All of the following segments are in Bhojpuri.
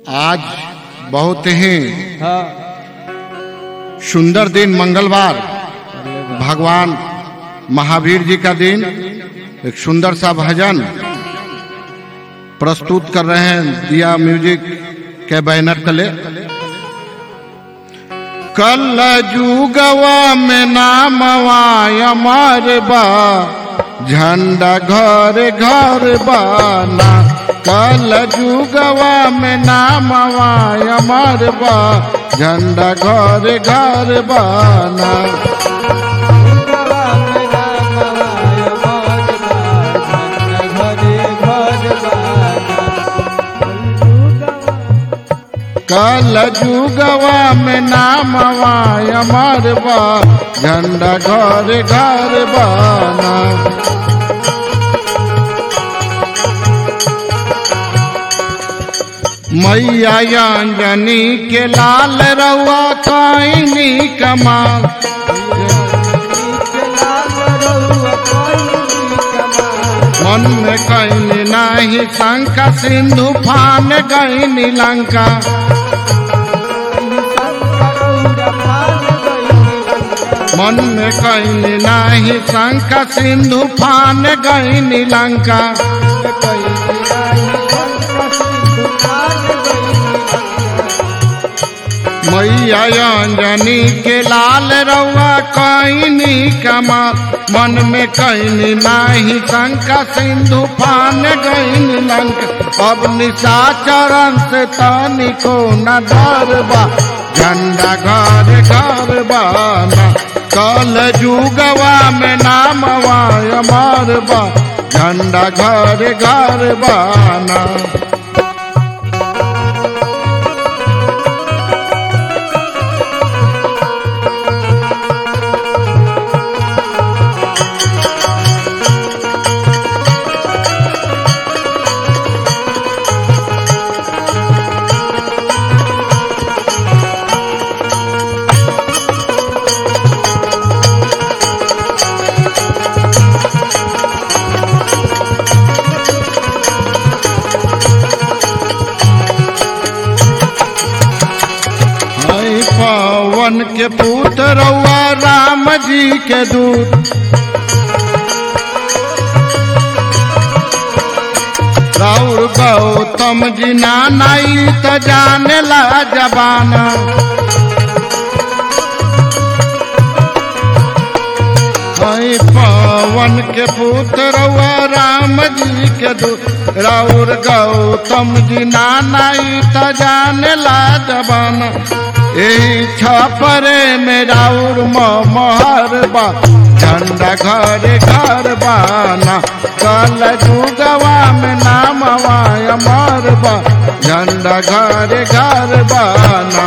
आज बहुत ही सुंदर दिन मंगलवार भगवान महावीर जी का दिन। एक सुंदर सा भजन प्रस्तुत कर रहे हैं दिया म्यूजिक के बैनर तले। कल जुगवा में नामवा अमर बा झंडा घर घर बाना। कल जुगवा में नामवा अमर बा झंडा घर घर बाना। कल जुगवा में नामवा अमर बा झंडा घर घर बाना। मैया अंजनी के लाल रउआ काइनी कमाल। मन में कैनी नाही शंका सिंधु फान गईनी लंका। मन में कैनी नाही शंका सिंधु फान गईनी लंका। मैया अंजनी के लाल रउआ कैनी कमाल। मन में कैनी नाही शंका सिंधु फान गईनी लंका। अब निशाचरण से तनिको न डरबा झंडा घर घर बाना। कल जुगवा में नामवा अमर बा झंडा घर घर बाना। पवन के पुत्र रउआ राम जी के दूत। राउर गौतम जी नानाई त जाने ला जबाना। पवन के पुत्र रउआ राम जी के दूत। राउर गौतम जी नानाई त जाने ला जबाना। यही छपरे में राउर मोहर बा झंडा घर घर बाना। कल जुगवा में नामवा अमर बा झंडा घर घर बाना।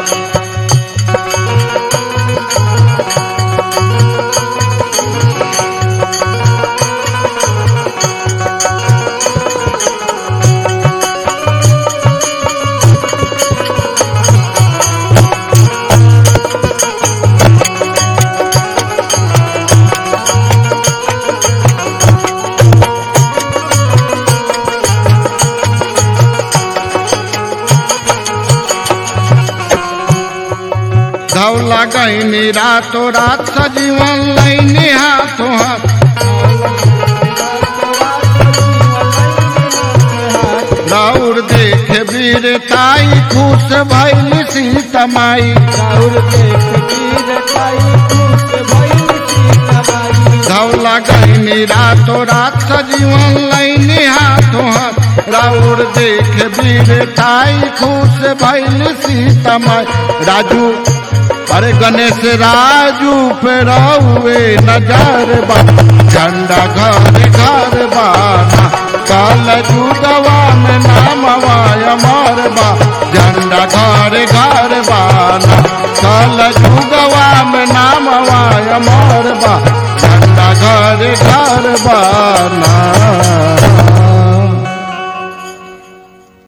धौला गईनी रातों रात सजीवन लैनी हाथों हाथ। राउर देखे वीर ताई खुश भइल सीता माई। धौला गईनी रातों रात सजीवन लैनी हाथों हाथ। राउर देखे वीर ताई खुश भइल सीता माई। राजू अरे गणेश राजू पे रउए नजर बा झंडा घर घर बाना। कल जुगवा में नामवा अमर बा